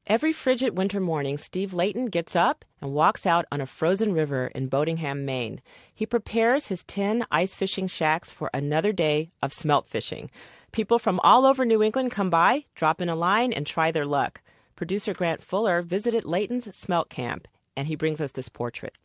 Every frigid winter morning, Steve Layton gets up and walks out on a frozen river in Boatingham, Maine. He prepares his 10 ice fishing shacks for another day of smelt fishing. People from all over New England come by, drop in a line, and try their luck. Producer Grant Fuller visited Layton's smelt camp, and he brings us this portrait.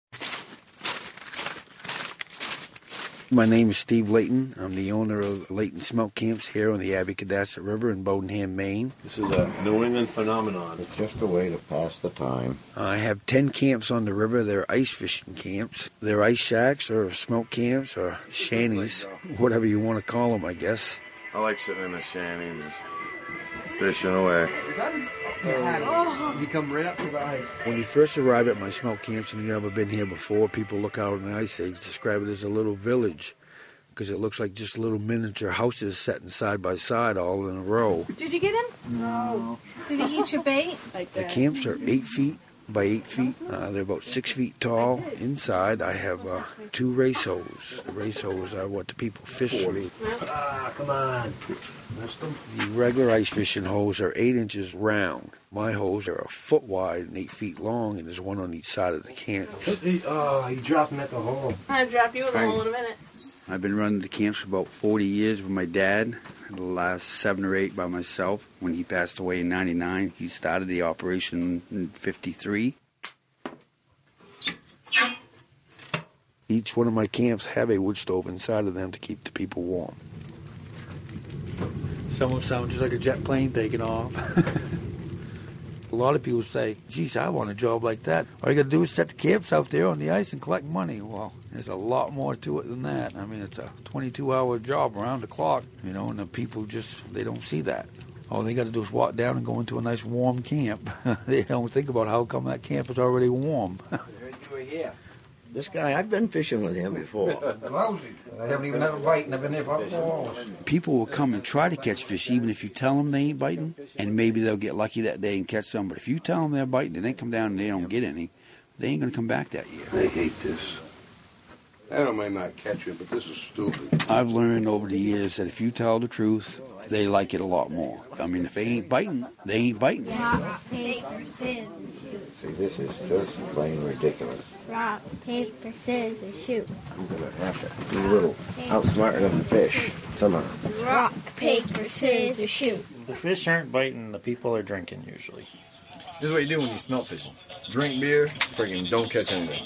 My name is Steve Layton. I'm the owner of Layton Smelt Camps here on the Abby-Cadasset River in Boatingham, Maine. This is a New England phenomenon. It's just a way to pass the time. I have 10 camps on the river. They're ice fishing camps. They're ice shacks or smelt camps or shanties, whatever you want to call them, I guess. I like sitting in a shanty and just fishing away. You come right up to the ice. When you first arrive at my smelt camps and you've never been here before, people look out on the ice, they describe it as a little village because it looks like just little miniature houses sitting side by side all in a row. Did you get him? No. Did he eat your bait? The camps are 8 feet by 8 feet. They're about 6 feet tall. Inside, I have 2 race hoses. The race hoses are what the people fish through. Come on. The regular ice fishing hose are 8 inches round. My hose are a foot wide and 8 feet long, and there's one on each side of the camp. He dropped him at the hole. I'll drop you in the hole in a minute. I've been running the camps for about 40 years with my dad, and the last 7 or 8 by myself. When he passed away in 99, he started the operation in 53. Each one of my camps have a wood stove inside of them to keep the people warm. Some of them sound just like a jet plane taking off. A lot of people say, geez, I want a job like that. All you got to do is set the camps out there on the ice and collect money. Well, there's a lot more to it than that. I mean, it's a 22-hour job around the clock, and the people they don't see that. All they got to do is walk down and go into a nice warm camp. They don't think about how come that camp is already warm. I heard you were here. This guy, I've been fishing with him before. Lousy. I haven't even had a bite, and I've been there for 4 hours. People will come and try to catch fish even if you tell them they ain't biting, and maybe they'll get lucky that day and catch some. But if you tell them they're biting and they come down and they don't get any, they ain't going to come back that year. I hate this. I might not catch it, but this is stupid. I've learned over the years that if you tell the truth, they like it a lot more. I mean, if they ain't biting, they ain't biting. Rock, paper, scissors, shoot. See, this is just plain ridiculous. Rock, paper, scissors, shoot. I'm going to have to be a little outsmarting of the fish somehow. Rock, paper, scissors, shoot. The fish aren't biting, the people are drinking usually. This is what you do when you smelt fishing. Drink beer, freaking don't catch anything.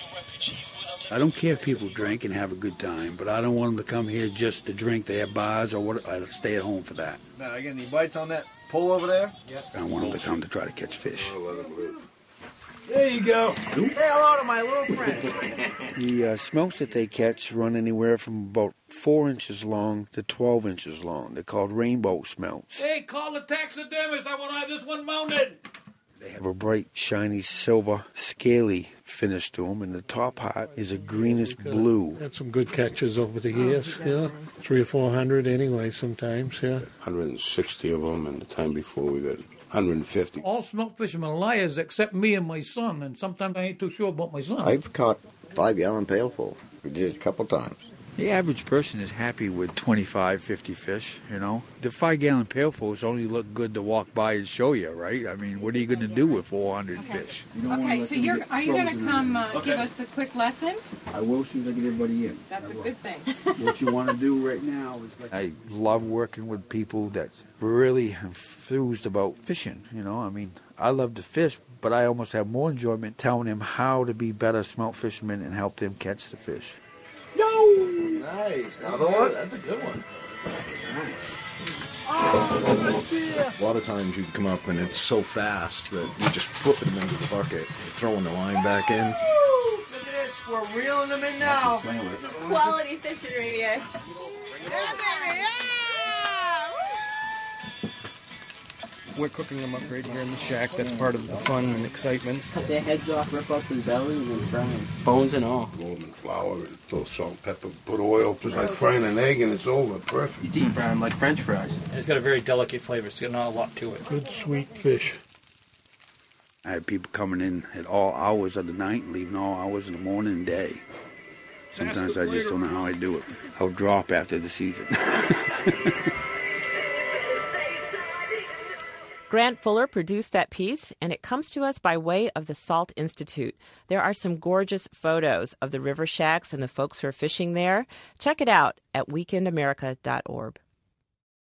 I don't care if people drink and have a good time, but I don't want them to come here just to drink. They have bars or what. I'd stay at home for that. Now, get any bites on that pole over there? Yep. I want them to come to try to catch fish. There you go. Say hello to my little friend. The smelts that they catch run anywhere from about 4 inches long to 12 inches long. They're called rainbow smelts. Hey, call the taxidermist. I want to have this one mounted. They have a bright, shiny, silver, scaly finish to them, and the top part is a greenish blue. Had some good catches over the years, 300 or 400 anyway sometimes, 160 of them, and the time before we got 150. All smelt fishermen are liars except me and my son, and sometimes I ain't too sure about my son. I've caught 5-gallon pailful. We did it a couple times. The average person is happy with 25, 50 fish, The 5-gallon pailfuls only look good to walk by and show you, right? I mean, what are you going to do with 400 fish? Okay, so are you going to come give us a quick lesson? I will as soon as I get everybody in. That's a good thing. What you want to do right now is I love working with people that's really enthused about fishing, I mean, I love to fish, but I almost have more enjoyment telling them how to be better smelt fishermen and help them catch the fish. Nice. Another one? That's a good one. Oh, a lot of times you come up and it's so fast that you just flip it into the bucket, throwing the line back in. Look at this. We're reeling them in now. this is quality fishing right here. Yeah, baby. Yeah! We're cooking them up right here in the shack. That's part of the fun and excitement. Cut their heads off, rip off their bellies, and fry them. Bones and all. Roll them in flour, and throw salt, pepper, put oil, just like frying an egg, and it's over. Perfect. You deep fry them like French fries. And it's got a very delicate flavor. It's got not a lot to it. Good sweet fish. I have people coming in at all hours of the night and leaving all hours in the morning and day. Sometimes I just don't know how I do it. I'll drop after the season. Grant Fuller produced that piece, and it comes to us by way of the Salt Institute. There are some gorgeous photos of the river shacks and the folks who are fishing there. Check it out at weekendamerica.org.